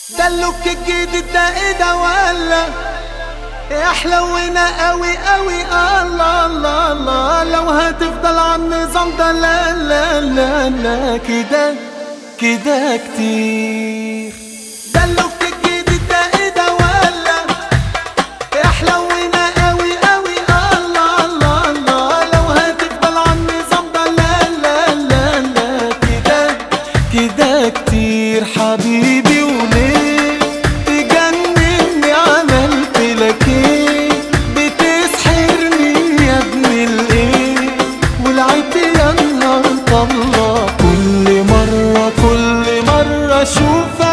ده اللوك الجديد ده ايه ده ولا احلونا قوي قوي؟ الله الله الله، لو هتفضل على النظام ده لا لا لا لا، كده كده كتير. ده اللوك الجديد ده ايه ده ولا احلونا قوي قوي؟ الله الله الله، لو هتفضل على النظام ده لا لا لا لا، كده كده كتير حبيبي. وليه تجنني؟ عملت لك ايه؟ بتسحرني يا ابن الايه؟ ولعبت يا نهار طلع، كل مرة اشوفك